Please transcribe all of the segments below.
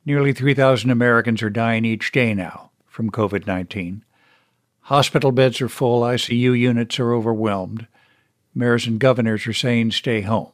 Nearly 3,000 Americans are dying each day now from COVID-19. Hospital beds are full, ICU units are overwhelmed. Mayors and governors are saying stay home.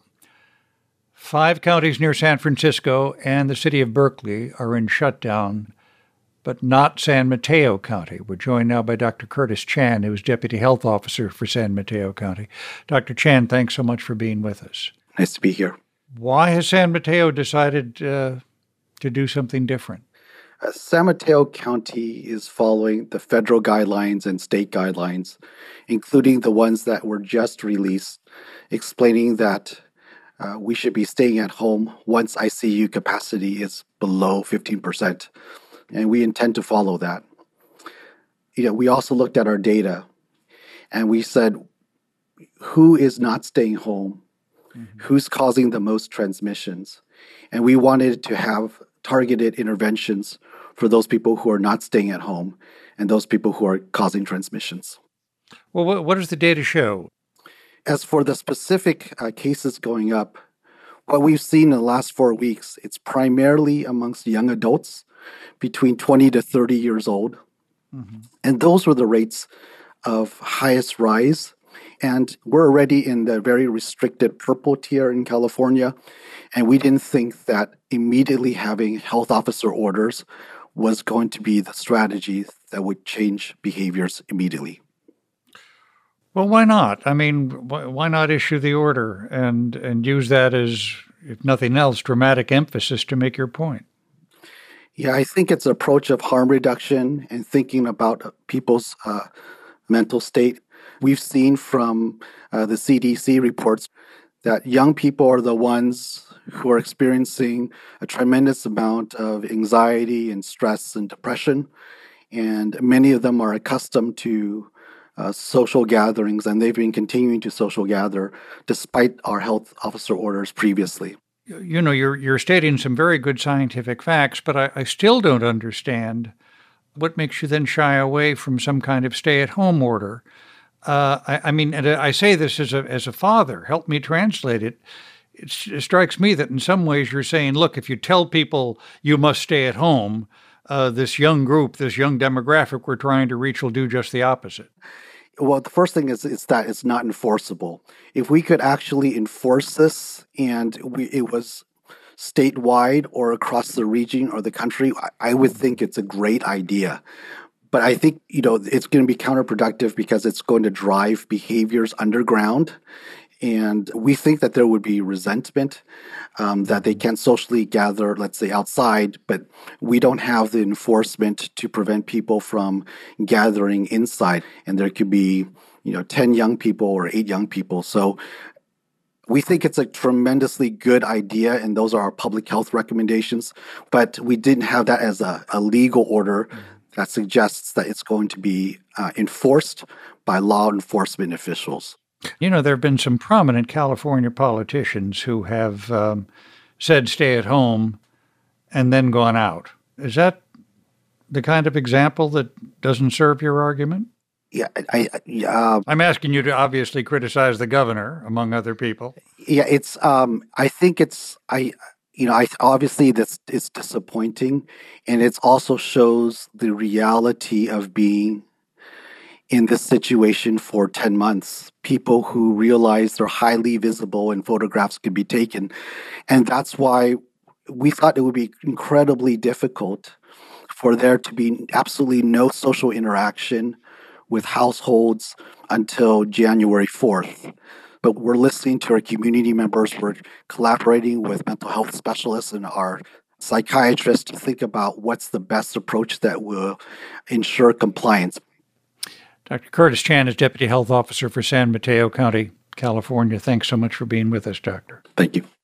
5 counties near San Francisco and the city of Berkeley are in shutdown, but not San Mateo County. We're joined now by Dr. Curtis Chan, who is Deputy Health Officer for San Mateo County. Dr. Chan, thanks so much for being with us. Nice to be here. Why has San Mateo decided to do something different? San Mateo County is following the federal guidelines and state guidelines, including the ones that were just released, explaining that we should be staying at home once ICU capacity is below 15%. And we intend to follow that. We also looked at our data and we said, who is not staying home? Mm-hmm. Who's causing the most transmissions? And we wanted to have targeted interventions for those people who are not staying at home and those people who are causing transmissions. Well, what does the data show? As for the specific cases going up, what we've seen in the last 4 weeks, it's primarily amongst young adults between 20 to 30 years old. Mm-hmm. And those were the rates of highest rise. And we're already in the very restricted purple tier in California. And we didn't think that immediately having health officer orders was going to be the strategy that would change behaviors immediately. Well, why not? I mean, why not issue the order and use that as, if nothing else, dramatic emphasis to make your point? Yeah, I think it's an approach of harm reduction and thinking about people's mental state. We've seen from the CDC reports that young people are the ones who are experiencing a tremendous amount of anxiety and stress and depression. And many of them are accustomed to social gatherings, and they've been continuing to social gather despite our health officer orders previously. You know, you're stating some very good scientific facts, but I still don't understand what makes you then shy away from some kind of stay-at-home order. I mean, and I say this as a father. Help me translate it. It strikes me that in some ways you're saying, look, if you tell people you must stay at home, this young group, this young demographic we're trying to reach will do just the opposite. Well, the first thing is that it's not enforceable. If we could actually enforce this and it was statewide or across the region or the country, I would think it's a great idea. But I think, it's going to be counterproductive because it's going to drive behaviors underground. And we think that there would be resentment that they can't socially gather, let's say, outside, but we don't have the enforcement to prevent people from gathering inside. And there could be, 10 young people or 8 young people. So we think it's a tremendously good idea, and those are our public health recommendations. But we didn't have that as a legal order that suggests that it's going to be enforced by law enforcement officials. There have been some prominent California politicians who have said stay at home and then gone out. Is that the kind of example that doesn't serve your argument? Yeah, I'm asking you to obviously criticize the governor, among other people. Yeah, it's. I think it's. Obviously this is disappointing, and it also shows the reality of being in this situation for 10 months. People who realize they're highly visible and photographs can be taken. And that's why we thought it would be incredibly difficult for there to be absolutely no social interaction with households until January 4th. But we're listening to our community members. We're collaborating with mental health specialists and our psychiatrists to think about what's the best approach that will ensure compliance. Dr. Curtis Chan is Deputy Health Officer for San Mateo County, California. Thanks so much for being with us, Doctor. Thank you.